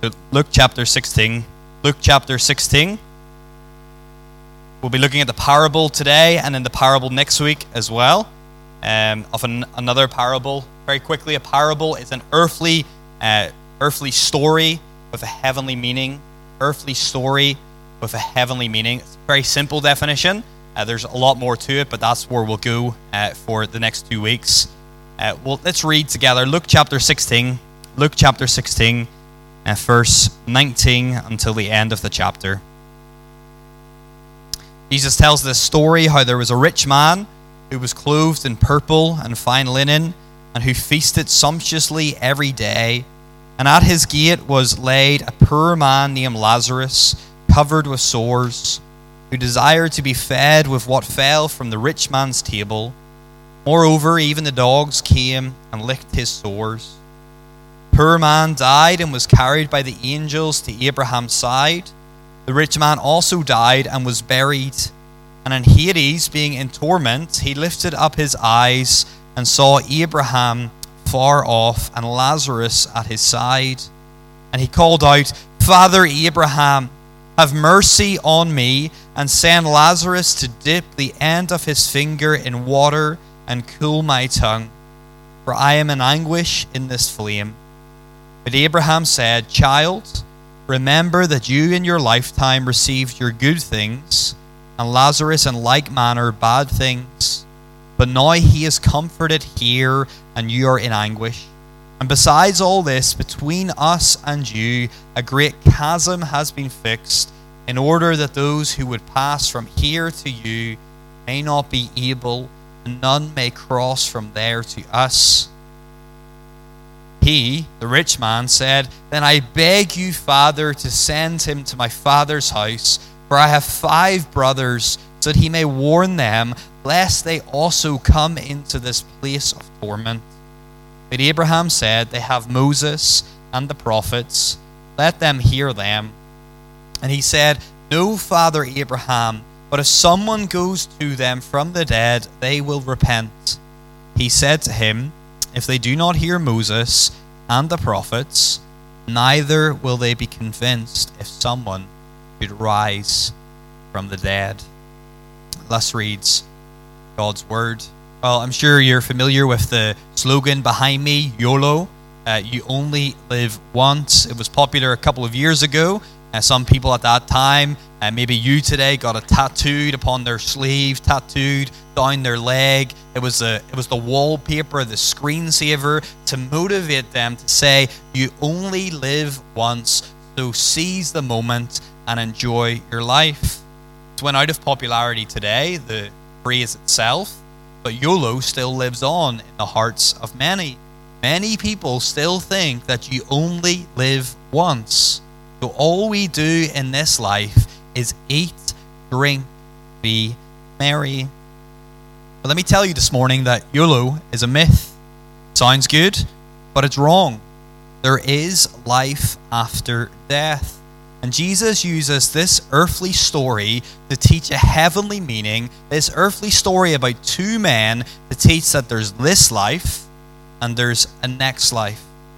to Luke chapter 16. Luke chapter 16. We'll be looking at the parable today and in the parable next week as well. Another parable. Very quickly, a parable is an earthly story with a heavenly meaning. Earthly story with a heavenly meaning. It's a very simple definition. There's a lot more to it, but that's where we'll go for the next 2 weeks. Let's read together Luke chapter 16. Luke chapter 16, verse 19 until the end of the chapter. Jesus tells this story how there was a rich man who was clothed in purple and fine linen and who feasted sumptuously every day. And at his gate was laid a poor man named Lazarus, covered with sores, who desired to be fed with what fell from the rich man's table. Moreover, even the dogs came and licked his sores. The poor man died and was carried by the angels to Abraham's side. The rich man also died and was buried. And in Hades, being in torment, he lifted up his eyes and saw Abraham far off and Lazarus at his side. And he called out, "Father Abraham, have mercy on me, and send Lazarus to dip the end of his finger in water and cool my tongue, for I am in anguish in this flame." But Abraham said, "Child, remember that you in your lifetime received your good things, and Lazarus in like manner bad things. But now he is comforted here, and you are in anguish. And besides all this, between us and you, a great chasm has been fixed, in order that those who would pass from here to you may not be able, and none may cross from there to us." He, the rich man, said, "Then I beg you, Father, to send him to my father's house, for I have 5 brothers, so that he may warn them, lest they also come into this place of torment." But Abraham said, "They have Moses and the prophets. Let them hear them." And he said, "No, Father Abraham, but if someone goes to them from the dead, they will repent." He said to him, "If they do not hear Moses and the prophets, neither will they be convinced if someone should rise from the dead." Let's read God's word. Well, I'm sure you're familiar with the slogan behind me, YOLO. You only live once. It was popular a couple of years ago. Some people at that time, maybe you today, got it tattooed upon their sleeve, tattooed down their leg. It was the wallpaper, the screensaver to motivate them to say, you only live once, so seize the moment and enjoy your life. It went out of popularity today, the phrase itself, but YOLO still lives on in the hearts of many. Many people still think that you only live once. So all we do in this life is eat, drink, be merry. But let me tell you this morning that YOLO is a myth. Sounds good, but it's wrong. There is life after death. And Jesus uses this earthly story to teach a heavenly meaning, this earthly story about 2 men to teach that there's this life and there's a next life.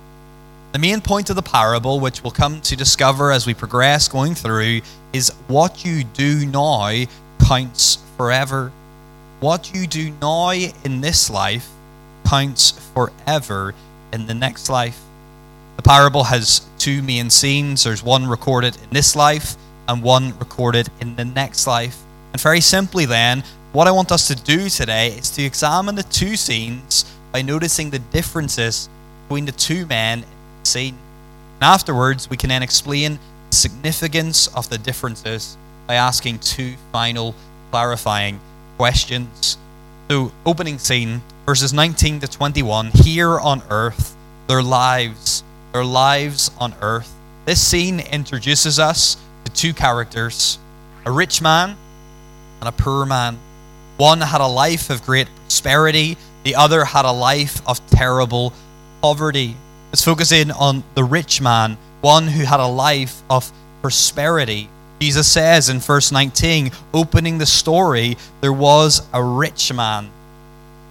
The main point of the parable, which we'll come to discover as we progress going through, is what you do now counts forever. What you do now in this life counts forever in the next life. The parable has 2 main scenes. There's one recorded in this life and one recorded in the next life. And very simply then, what I want us to do today is to examine the 2 scenes by noticing the differences between the 2 men in the scene. And afterwards, we can then explain the significance of the differences by asking 2 final clarifying questions. So, opening scene, verses 19 to 21, here on earth, their lives on earth. This scene introduces us to 2 characters, a rich man and a poor man. One had a life of great prosperity, the other had a life of terrible poverty. Let's focus in on the rich man, one who had a life of prosperity. Jesus says in verse 19, opening the story, there was a rich man.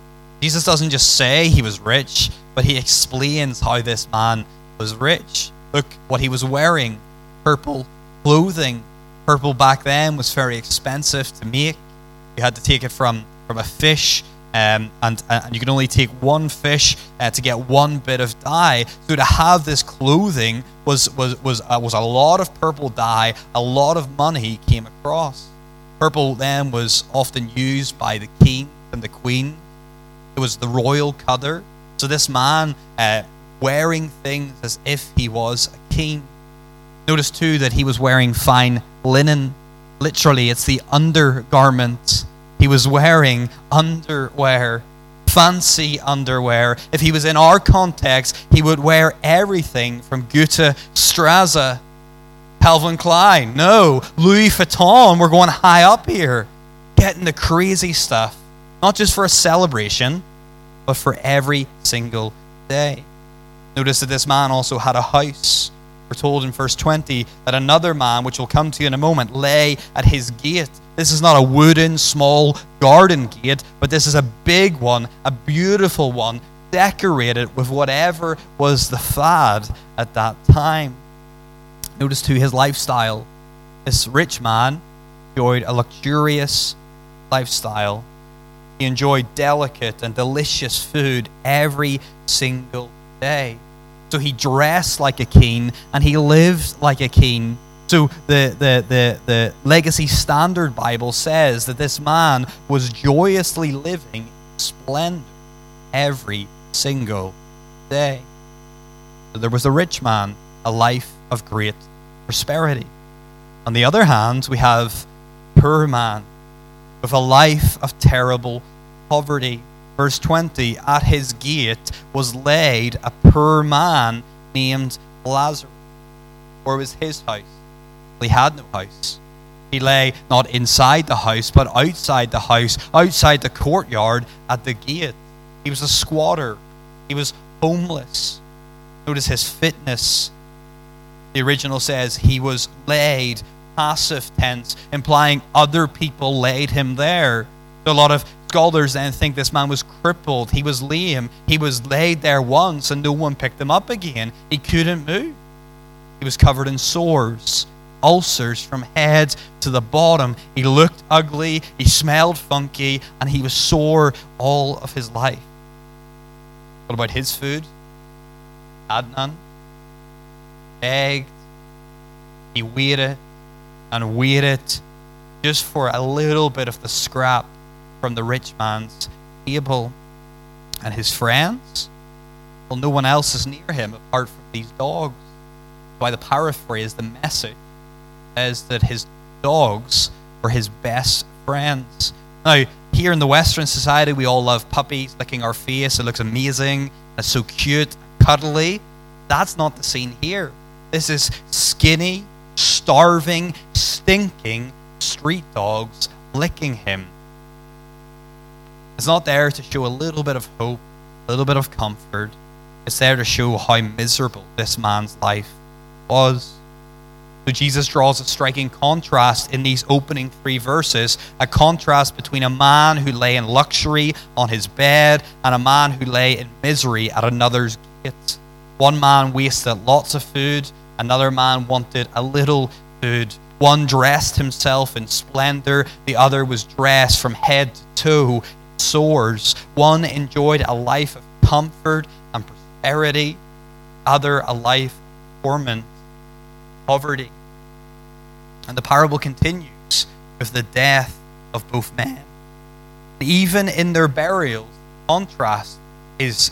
Jesus doesn't just say he was rich, but he explains how this man was rich. Look what he was wearing. Purple clothing. Purple back then was very expensive to make. You had to take it from a fish, and you could only take one fish to get one bit of dye. So to have this clothing was a lot of purple dye. A lot of money came across. Purple then was often used by the king and the queen. It was the royal color. So this man wearing things as if he was a king. Notice too that he was wearing fine linen. Literally, it's the undergarment. He was wearing underwear, fancy underwear. If he was in our context, he would wear everything from Gucci, Straza, Calvin Klein. No, Louis Vuitton. We're going high up here. Getting the crazy stuff. Not just for a celebration, but for every single day. Notice that this man also had a house. We're told in verse 20 that another man, which we'll come to in a moment, lay at his gate. This is not a wooden, small garden gate, but this is a big one, a beautiful one, decorated with whatever was the fad at that time. Notice too his lifestyle. This rich man enjoyed a luxurious lifestyle. He enjoyed delicate and delicious food every single day. So he dressed like a king and he lived like a king. So the Legacy Standard Bible says that this man was joyously living in splendor every single day. So there was a rich man, a life of great prosperity. On the other hand, we have a poor man with a life of terrible poverty. Verse 20, at his gate was laid a poor man named Lazarus. Where was his house? He had no house. He lay not inside the house, but outside the house, outside the courtyard at the gate. He was a squatter. He was homeless. Notice his fitness. The original says he was laid, passive tense, implying other people laid him there. So a lot of scholars then think this man was crippled. He was lame. He was laid there once and no one picked him up again. He couldn't move. He was covered in sores, ulcers from head to the bottom. He looked ugly. He smelled funky, and he was sore all of his life. What about his food? Had none. Begged. He waited and waited just for a little bit of the scrap from the rich man's table. And his friends? Well, no one else is near him apart from these dogs. By the paraphrase, the message is that his dogs were his best friends. Now, here in the Western society, we all love puppies licking our face. It looks amazing. It's so cute, cuddly. That's not the scene here. This is skinny, starving, stinking street dogs licking him. It's not there to show a little bit of hope, a little bit of comfort. It's there to show how miserable this man's life was. So Jesus draws a striking contrast in these opening 3 verses, a contrast between a man who lay in luxury on his bed and a man who lay in misery at another's gate. One man wasted lots of food, another man wanted a little food. One dressed himself in splendor, the other was dressed from head to toe in sores. One enjoyed a life of comfort and prosperity, other a life of torment, poverty. And the parable continues with the death of both men. Even in their burials, contrast is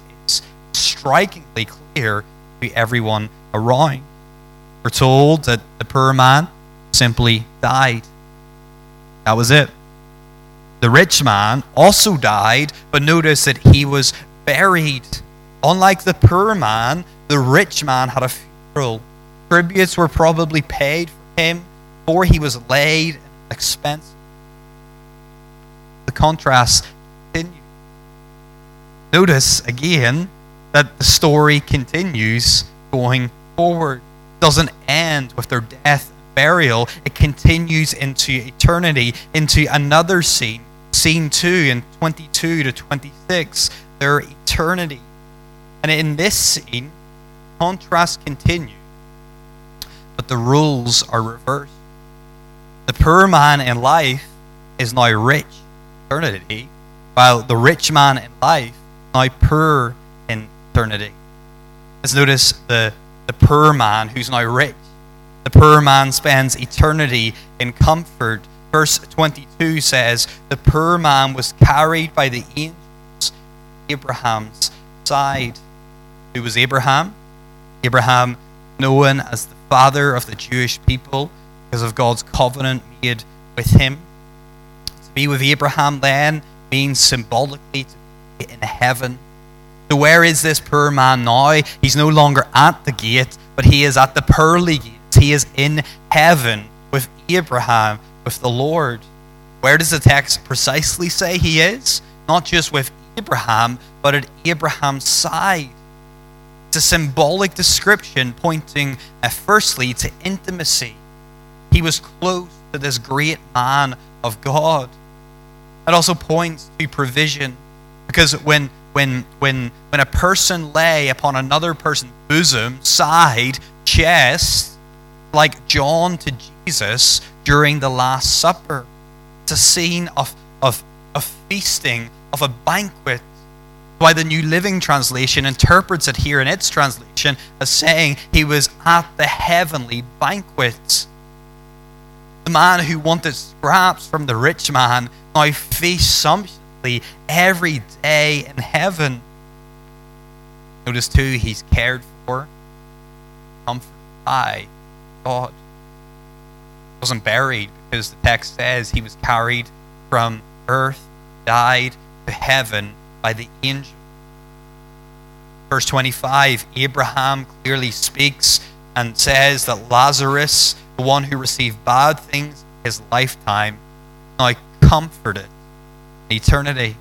strikingly clear to everyone around. We're told that the poor man simply died. That was it. The rich man also died, but notice that he was buried. Unlike the poor man, the rich man had a funeral. Tributes were probably paid for him before he was laid in expense. The contrast continues. Notice again that the story continues going forward. It doesn't end with their death and burial. It continues into eternity, into another scene. Scene 2 in 22 to 26, their eternity. And in this scene, contrast continues, but the rules are reversed. The poor man in life is now rich in eternity, while the rich man in life is now poor in eternity. Let's notice the poor man who's now rich. The poor man spends eternity in comfort. Verse 22 says, the poor man was carried by the angels to Abraham's side. Who was Abraham? Abraham, known as the father of the Jewish people because of God's covenant made with him. To be with Abraham then means symbolically to be in heaven. So where is this poor man now? He's no longer at the gate, but he is at the pearly gates. He is in heaven with Abraham, with the Lord. Where does the text precisely say he is? Not just with Abraham, but at Abraham's side. It's a symbolic description pointing firstly to intimacy. He was close to this great man of God. It also points to provision, because when a person lay upon another person's bosom, side, chest, like John to Jesus during the Last Supper, it's a scene of feasting, of a banquet. Why the New Living Translation interprets it here in its translation as saying he was at the heavenly banquet. The man who wanted scraps from the rich man now feasts sumptuously every day in heaven. Notice too, he's cared for, comforted by God. He wasn't buried, because the text says he was carried from earth, died to heaven by the angel. Verse 25, Abraham clearly speaks and says that Lazarus, the one who received bad things in his lifetime, now comforted in eternity.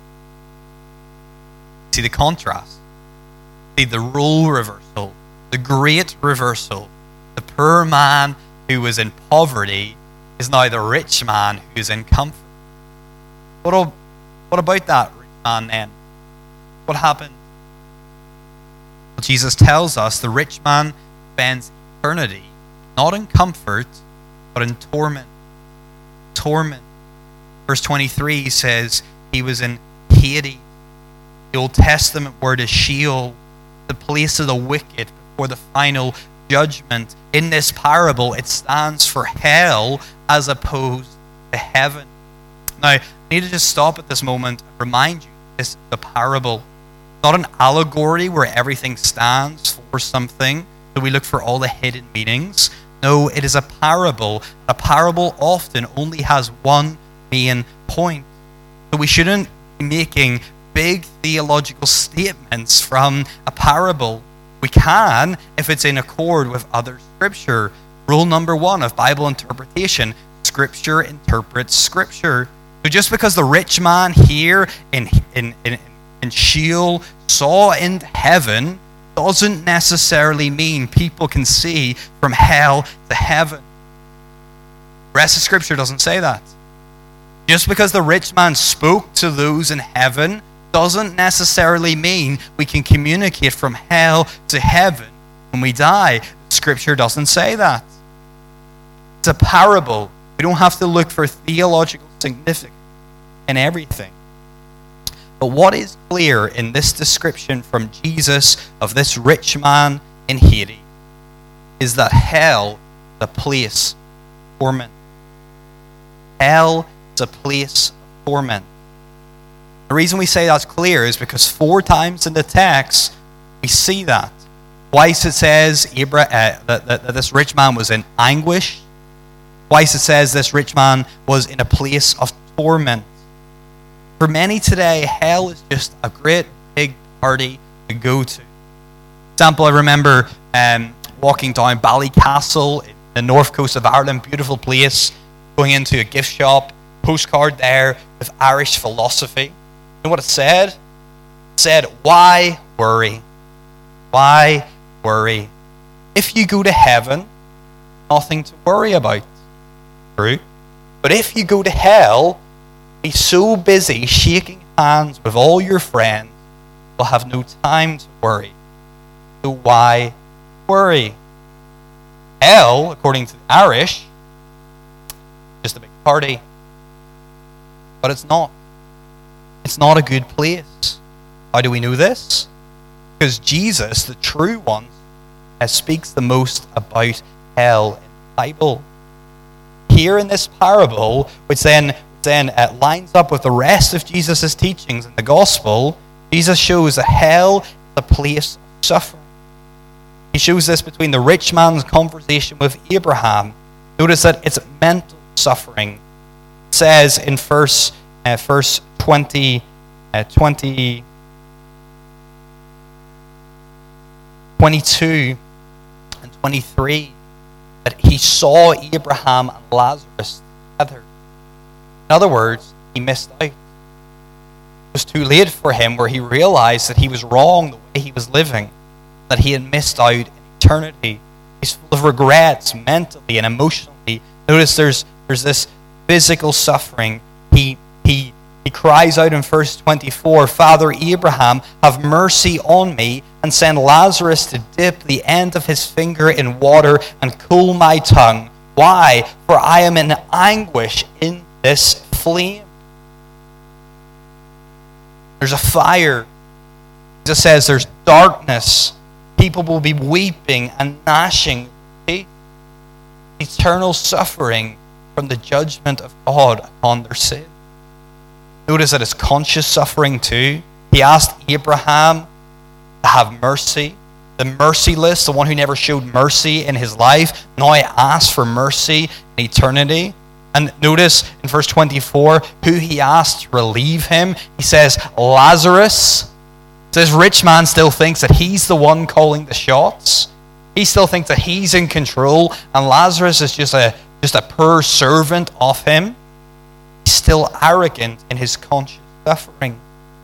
See the contrast. See the role reversal, the great reversal. The poor man who was in poverty is now the rich man who is in comfort. What about that rich man then? What happened? Well, Jesus tells us the rich man spends eternity not in comfort, but in torment. Torment. Verse 23 says he was in Hades. The Old Testament word is Sheol, the place of the wicked before the final judgment. In this parable, it stands for hell as opposed to heaven. Now, I need to just stop at this moment and remind you this is a parable, not an allegory where everything stands for something, so we look for all the hidden meanings. No, it is a parable. A parable often only has one main point. So we shouldn't be making big theological statements from a parable. We can if it's in accord with other scripture. Rule number 1 of Bible interpretation: scripture interprets scripture. So just because the rich man here in Sheol saw into heaven doesn't necessarily mean people can see from hell to heaven. The rest of scripture doesn't say that. Just because the rich man spoke to those in heaven doesn't necessarily mean we can communicate from hell to heaven when we die. Scripture doesn't say that. It's a parable. We don't have to look for theological significance in everything. But what is clear in this description from Jesus of this rich man in Hades is that hell is a place of torment. Hell is a place of torment. The reason we say that's clear is because 4 times in the text we see that. Twice it says that this rich man was in anguish. Twice it says this rich man was in a place of torment. For many today, hell is just a great big party to go to. For example, I remember walking down Ballycastle in the north coast of Ireland, beautiful place, going into a gift shop, postcard there with Irish philosophy. You know what it said? It said, why worry? Why worry? If you go to heaven, nothing to worry about. True. But if you go to hell, be so busy shaking hands with all your friends, you'll have no time to worry. so why worry? Hell, according to the Irish, just a big party. But it's not. It's not a good place. How do we know this? Because Jesus, the true one, speaks the most about hell in the Bible. Here in this parable, which then lines up with the rest of Jesus' teachings in the gospel, Jesus shows that hell is a place of suffering. He shows this between the rich man's conversation with Abraham. Notice that it's mental suffering. It says in verse 22 and 23 that he saw Abraham and Lazarus together. In other words, he missed out. It was too late for him, where he realized that he was wrong the way he was living, that he had missed out in eternity. He's full of regrets mentally and emotionally. Notice there's this physical suffering. He cries out in verse 24, "Father Abraham, have mercy on me, and send Lazarus to dip the end of his finger in water and cool my tongue. Why? For I am in anguish in this flame." There's a fire. Jesus says there's darkness. People will be weeping and gnashing teeth. Eternal suffering from the judgment of God upon their sin. Notice that it's conscious suffering too. He asked Abraham to have mercy. The merciless, the one who never showed mercy in his life, now asks for mercy in eternity. And notice in verse 24 who he asked to relieve him. He says, Lazarus. This rich man still thinks that he's the one calling the shots. He still thinks that he's in control, and Lazarus is just a poor servant of him. He's still arrogant in his conscious suffering.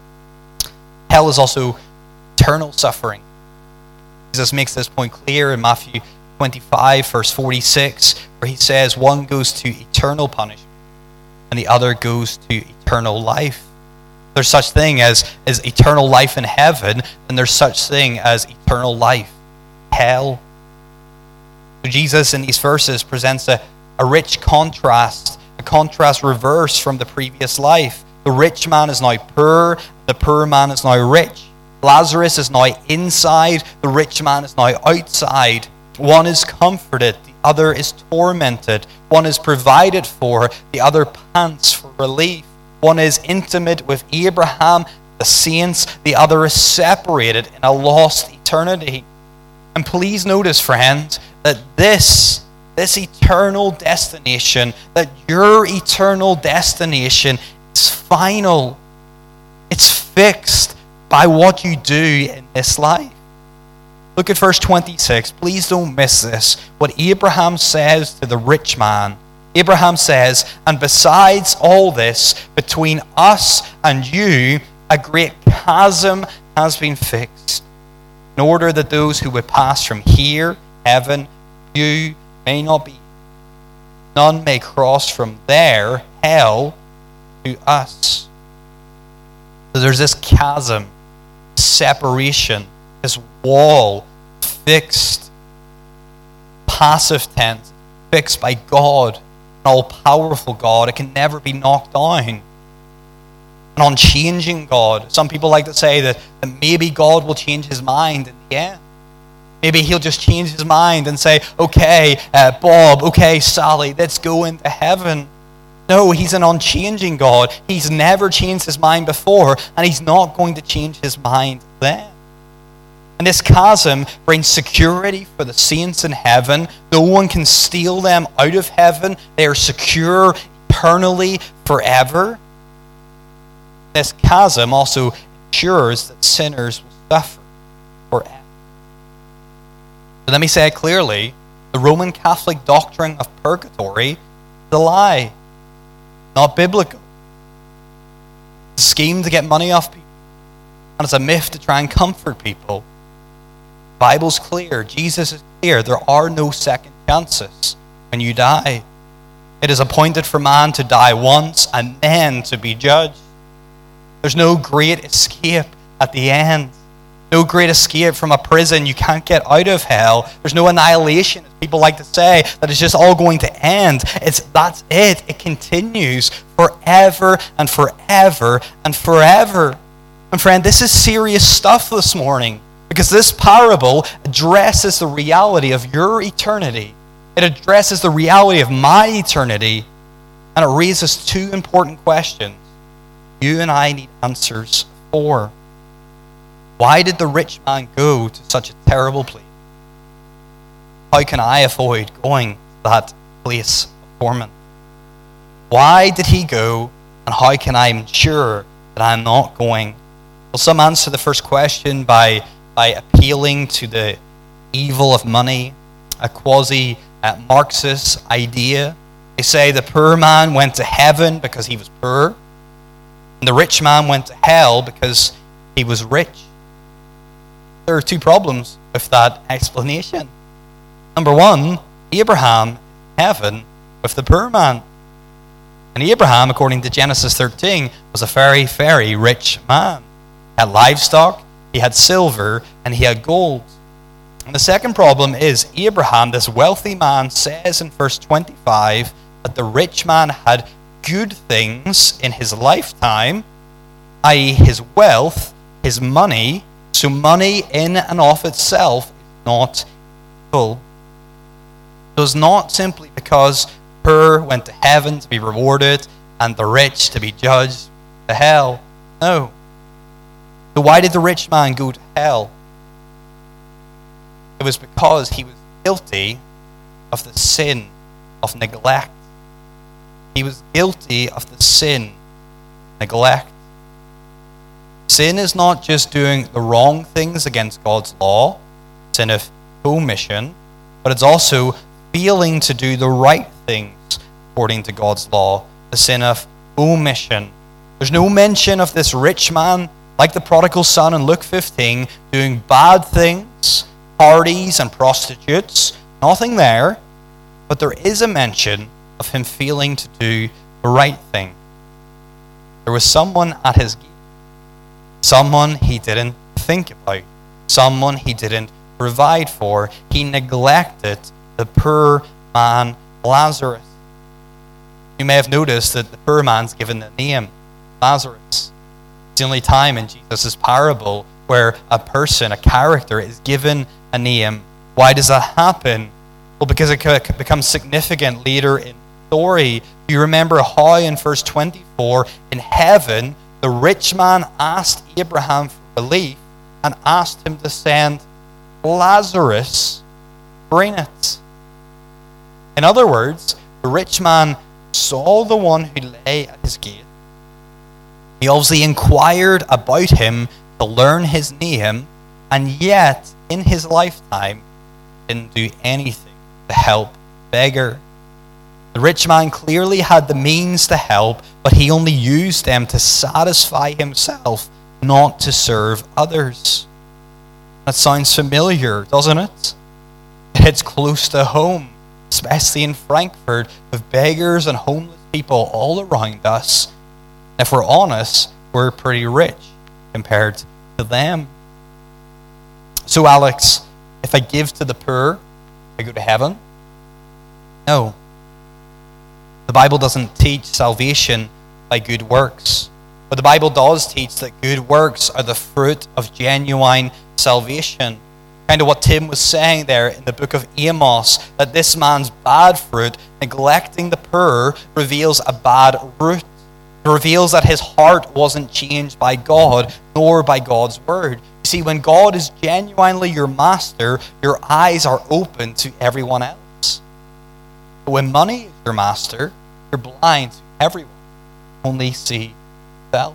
Hell is also eternal suffering. Jesus makes this point clear in Matthew 25, verse 46, where he says one goes to eternal punishment and the other goes to eternal life. There's such thing as eternal life in heaven, and there's such thing as eternal life in hell. So Jesus in these verses presents a rich contrast, a contrast reverse from the previous life. The rich man is now poor, the poor man is now rich. Lazarus is now inside, the rich man is now outside. One is comforted, the other is tormented. One is provided for, the other pants for relief. One is intimate with Abraham, the saints, the other is separated in a lost eternity. And please notice, friends, that this eternal destination, that your eternal destination is final. It's fixed by what you do in this life. Look at verse 26. Please don't miss this. What Abraham says to the rich man. Abraham says, "And besides all this, between us and you, a great chasm has been fixed, in order that those who would pass from here, heaven, you may not be. None may cross from there, hell, to us." So there's this chasm, separation, this wall, fixed, passive tense, fixed by God, an all-powerful God. It can never be knocked down. An unchanging God. Some people like to say that maybe God will change his mind in the end. Maybe he'll just change his mind and say, okay, Bob, okay, Sally, let's go into heaven. No, he's an unchanging God. He's never changed his mind before, and he's not going to change his mind then. And this chasm brings security for the saints in heaven. No one can steal them out of heaven. They are secure eternally forever. This chasm also ensures that sinners will suffer forever. So let me say it clearly. The Roman Catholic doctrine of purgatory is a lie. Not biblical. It's a scheme to get money off people. And it's a myth to try and comfort people. The Bible's clear. Jesus is clear. There are no second chances when you die. It is appointed for man to die once and then to be judged. There's no great escape at the end. No great escape from a prison. You can't get out of hell. There's no annihilation, as people like to say, that it's just all going to end. That's it. It continues forever and forever and forever. And friend, this is serious stuff this morning, because this parable addresses the reality of your eternity. It addresses the reality of my eternity, and it raises two important questions you and I need answers for. Why did the rich man go to such a terrible place? How can I avoid going to that place of torment? Why did he go, and how can I ensure that I'm not going? Well, some answer the first question by appealing to the evil of money, a quasi-Marxist idea. They say the poor man went to heaven because he was poor, and the rich man went to hell because he was rich. There are two problems with that explanation. Number one, Abraham in heaven with the poor man. And Abraham, according to Genesis 13, was a very, very rich man. He had livestock, he had silver, and he had gold. And the second problem is Abraham, this wealthy man, says in verse 25 that the rich man had good things in his lifetime, i.e. his wealth, his money. So money in and of itself is not evil. So it's not simply because the poor went to heaven to be rewarded and the rich to be judged to hell. No. So why did the rich man go to hell? It was because he was guilty of the sin of neglect. He was guilty of the sin of neglect. Sin is not just doing the wrong things against God's law, sin of omission, but it's also failing to do the right things according to God's law, the sin of omission. There's no mention of this rich man, like the prodigal son in Luke 15, doing bad things, parties and prostitutes. Nothing there, but there is a mention of him failing to do the right thing. There was someone at his gate, someone he didn't think about, someone he didn't provide for. He neglected the poor man Lazarus. You may have noticed that the poor man's given the name Lazarus. It's the only time in Jesus' parable where a person, a character, is given a name. Why does that happen? Well, because it becomes significant later in the story. You remember how in verse 24, in heaven, the rich man asked Abraham for relief and asked him to send Lazarus, bring it. In other words, the rich man saw the one who lay at his gate. He obviously inquired about him to learn his name, and yet in his lifetime didn't do anything to help the beggar. The rich man clearly had the means to help, but he only used them to satisfy himself, not to serve others. That sounds familiar, doesn't it? It hits close to home, especially in Frankfurt, with beggars and homeless people all around us. If we're honest, we're pretty rich compared to them. So Alex, if I give to the poor, I go to heaven? No. The Bible doesn't teach salvation by good works. But the Bible does teach that good works are the fruit of genuine salvation. Kind of what Tim was saying there in the book of Amos, that this man's bad fruit, neglecting the poor, reveals a bad root. It reveals that his heart wasn't changed by God, nor by God's word. You see, when God is genuinely your master, your eyes are open to everyone else. But when money is your master, you're blind to everyone. Only see yourself.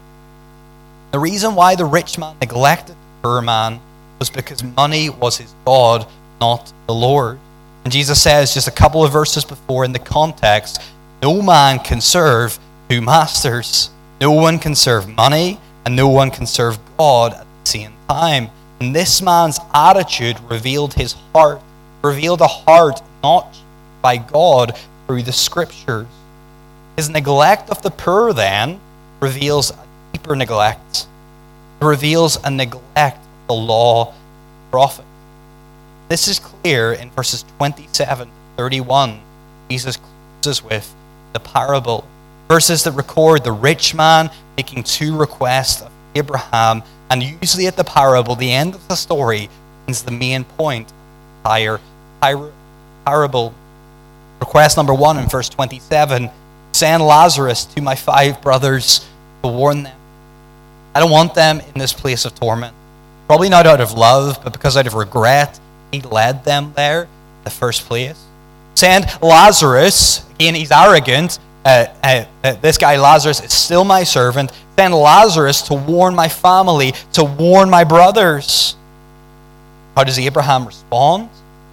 The reason why the rich man neglected the poor man was because money was his God, not the Lord. And Jesus says just a couple of verses before in the context, no man can serve two masters. No one can serve money and no one can serve God at the same time. And this man's attitude revealed his heart, revealed a heart not by God through the scriptures. His neglect of the poor then reveals a deeper neglect. It reveals a neglect of the law, prophet. This is clear in verses 27 to 31. Jesus closes with the parable. Verses that record the rich man making two requests of Abraham, and usually at the parable, the end of the story is the main point of the entire parable. Request number 1 in verse 27, send Lazarus to my 5 brothers to warn them. I don't want them in this place of torment. Probably not out of love, but because out of regret, he led them there in the first place. Send Lazarus, again, he's arrogant. This guy Lazarus is still my servant. Send Lazarus to warn my family, to warn my brothers. How does Abraham respond?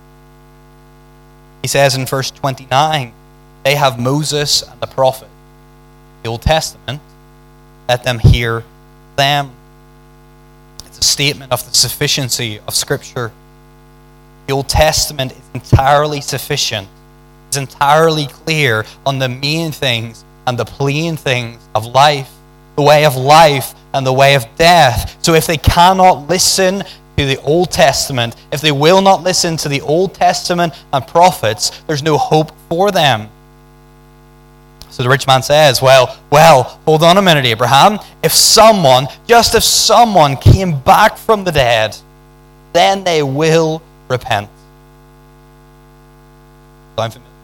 He says in verse 29, they have Moses and the prophet, the Old Testament. Let them hear them. It's a statement of the sufficiency of Scripture. The Old Testament is entirely sufficient. It's entirely clear on the main things and the plain things of life, the way of life and the way of death. So if they cannot listen to the Old Testament, if they will not listen to the Old Testament and prophets, there's no hope for them. So the rich man says, well, hold on a minute, Abraham. If someone came back from the dead, then they will repent. Sound familiar?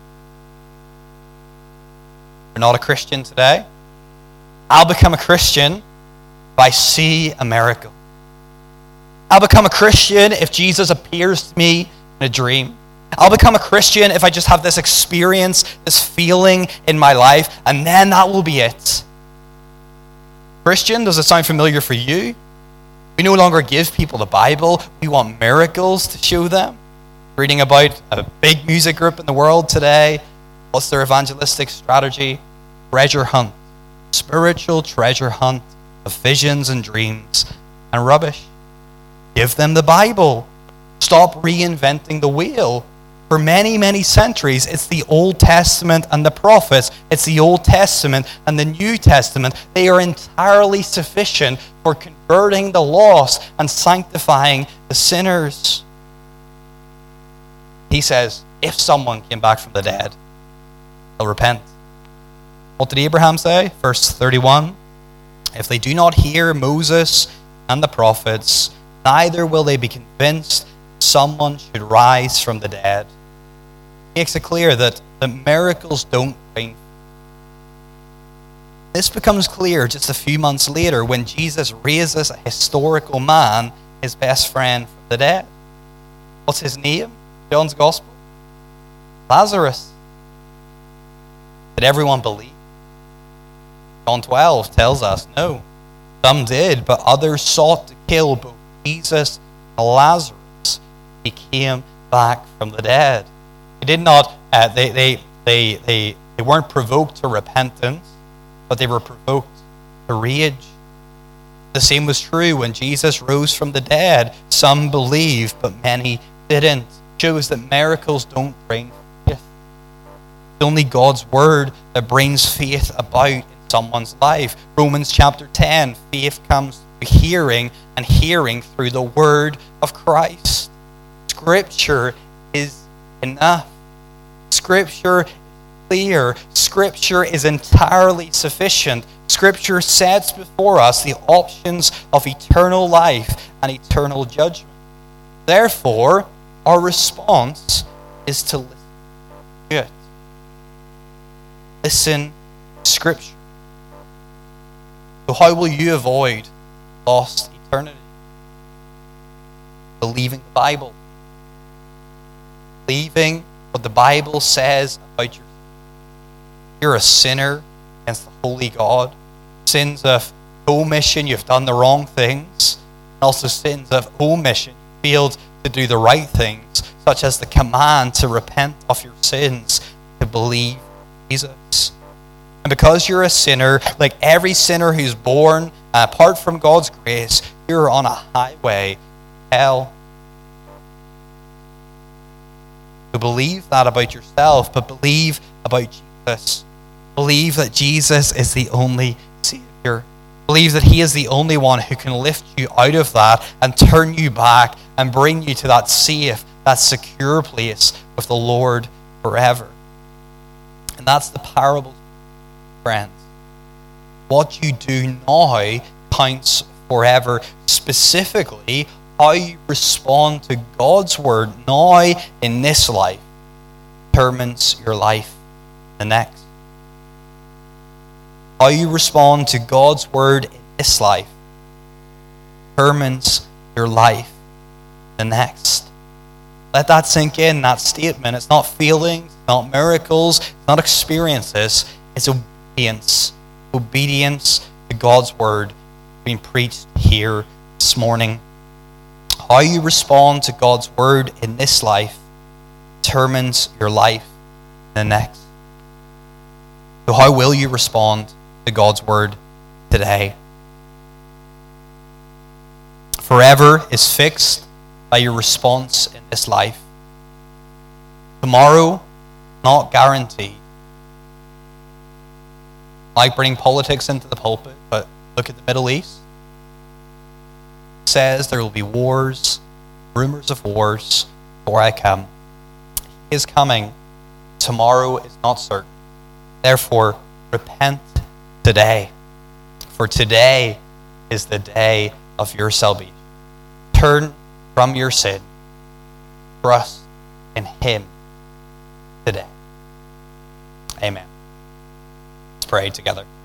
You're not a Christian today. I'll become a Christian if I see a miracle. I'll become a Christian if Jesus appears to me in a dream. I'll become a Christian if I just have this experience, this feeling in my life, and then that will be it. Christian, does it sound familiar for you? We no longer give people the Bible. We want miracles to show them. Reading about a big music group in the world today. What's their evangelistic strategy? Treasure hunt. Spiritual treasure hunt of visions and dreams and rubbish. Give them the Bible. Stop reinventing the wheel. For many, many centuries, it's the Old Testament and the prophets. It's the Old Testament and the New Testament. They are entirely sufficient for converting the lost and sanctifying the sinners. He says, if someone came back from the dead, they'll repent. What did Abraham say? Verse 31, if they do not hear Moses and the prophets, neither will they be convinced someone should rise from the dead. He makes it clear that the miracles don't bring. This becomes clear just a few months later when Jesus raises a historical man, his best friend, from the dead. What's his name? John's Gospel? Lazarus. Did everyone believe? John 12 tells us no. Some did, but others sought to kill both Jesus and Lazarus. He came back from the dead. They did not. They weren't provoked to repentance, but they were provoked to rage. The same was true when Jesus rose from the dead. Some believed, but many didn't. It shows that miracles don't bring faith. It's only God's word that brings faith about in someone's life. Romans chapter 10, faith comes through hearing, and hearing through the word of Christ. Scripture is enough. Scripture is clear. Scripture is entirely sufficient. Scripture sets before us the options of eternal life and eternal judgment. Therefore, our response is to listen to it. Listen to Scripture. So how will you avoid lost eternity? Believing the Bible. Believing what the Bible says about yourself. You're a sinner against the holy God. Sins of omission, you've done the wrong things. And also sins of omission, you failed to do the right things, such as the command to repent of your sins, to believe Jesus. And because you're a sinner, like every sinner who's born apart from God's grace, you're on a highway to hell. To believe that about yourself, but believe about Jesus. Believe that Jesus is the only Savior. Believe that He is the only one who can lift you out of that and turn you back and bring you to that safe, that secure place with the Lord forever. And that's the parable, friends. What you do now counts forever. Specifically, how you respond to God's word now in this life determines your life the next. How you respond to God's word in this life determines your life the next. Let that sink in, that statement. It's not feelings, it's not miracles, it's not experiences. It's obedience. Obedience to God's word being preached here this morning. How you respond to God's word in this life determines your life the next. So how will you respond to God's word today? Forever is fixed by your response in this life. Tomorrow, not guaranteed. Like bringing politics into the pulpit, but look at the Middle East. It says there will be wars, rumors of wars, before I come. He is coming. Tomorrow is not certain. Therefore, repent today. For today is the day of your salvation. Turn from your sin. Trust in Him today. Amen. Let's pray together.